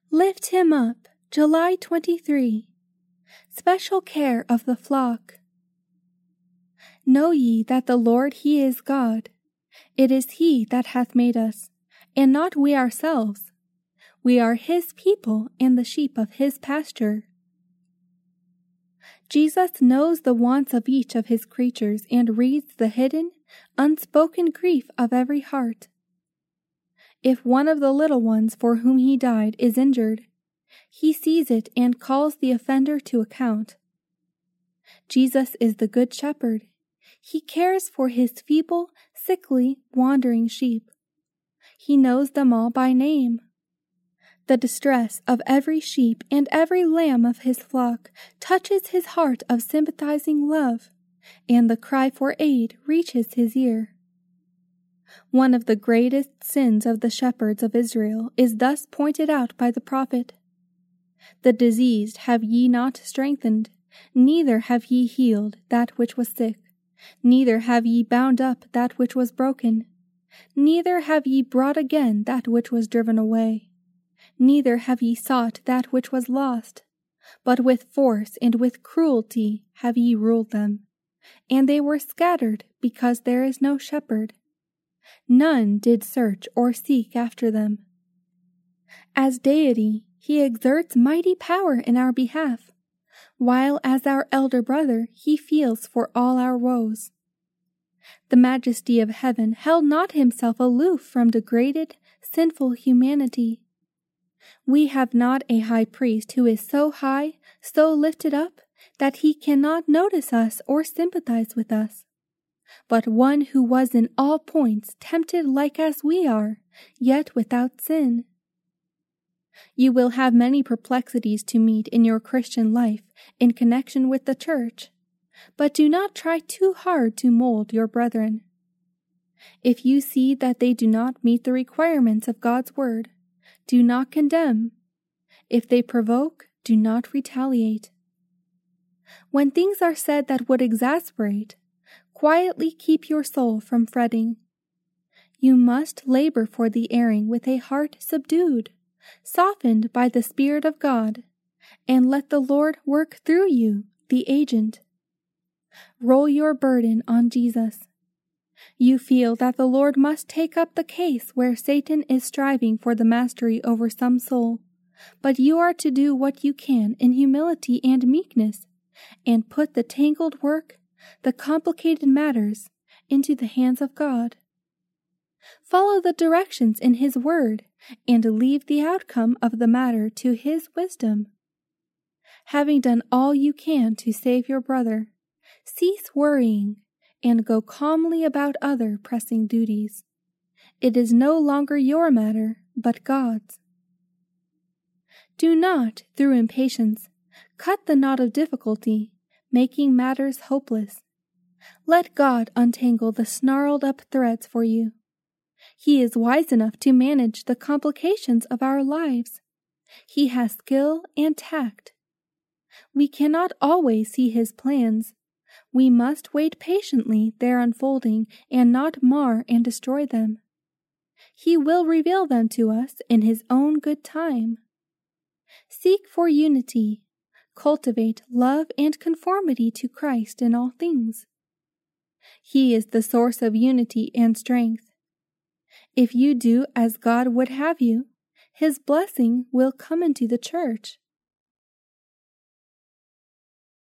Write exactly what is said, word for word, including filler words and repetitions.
Lift him up, July twenty-third. Special care of the flock. Know ye that the Lord he is God. It is he that hath made us, and not we ourselves. We are his people and the sheep of his pasture. Jesus knows the wants of each of his creatures and reads the hidden, unspoken grief of every heart. If one of the little ones for whom he died is injured, he sees it and calls the offender to account. Jesus is the Good Shepherd. He cares for his feeble, sickly, wandering sheep. He knows them all by name. The distress of every sheep and every lamb of his flock touches his heart of sympathizing love, and the cry for aid reaches his ear. One of the greatest sins of the shepherds of Israel is thus pointed out by the prophet. The diseased have ye not strengthened, neither have ye healed that which was sick, neither have ye bound up that which was broken, neither have ye brought again that which was driven away, neither have ye sought that which was lost, but with force and with cruelty have ye ruled them, and they were scattered because there is no shepherd. None did search or seek after them. As deity, he exerts mighty power in our behalf, while as our elder brother he feels for all our woes. The majesty of heaven held not himself aloof from degraded, sinful humanity. We have not a high priest who is so high, so lifted up, that he cannot notice us or sympathize with us, but one who was in all points tempted like as we are, yet without sin. You will have many perplexities to meet in your Christian life in connection with the church, but do not try too hard to mold your brethren. If you see that they do not meet the requirements of God's word, do not condemn. If they provoke, do not retaliate. When things are said that would exasperate, quietly keep your soul from fretting. You must labor for the erring with a heart subdued, softened by the Spirit of God, and let the Lord work through you, the agent. Roll your burden on Jesus. You feel that the Lord must take up the case where Satan is striving for the mastery over some soul, but you are to do what you can in humility and meekness, and put the tangled work, the complicated matters, into the hands of God. Follow the directions in His Word, and leave the outcome of the matter to His wisdom. Having done all you can to save your brother, cease worrying, and go calmly about other pressing duties. It is no longer your matter, but God's. Do not, through impatience, cut the knot of difficulty, making matters hopeless. Let God untangle the snarled-up threads for you. He is wise enough to manage the complications of our lives. He has skill and tact. We cannot always see His plans. We must wait patiently their unfolding and not mar and destroy them. He will reveal them to us in His own good time. Seek for unity. Cultivate love and conformity to Christ in all things. He is the source of unity and strength. If you do as God would have you, His blessing will come into the church.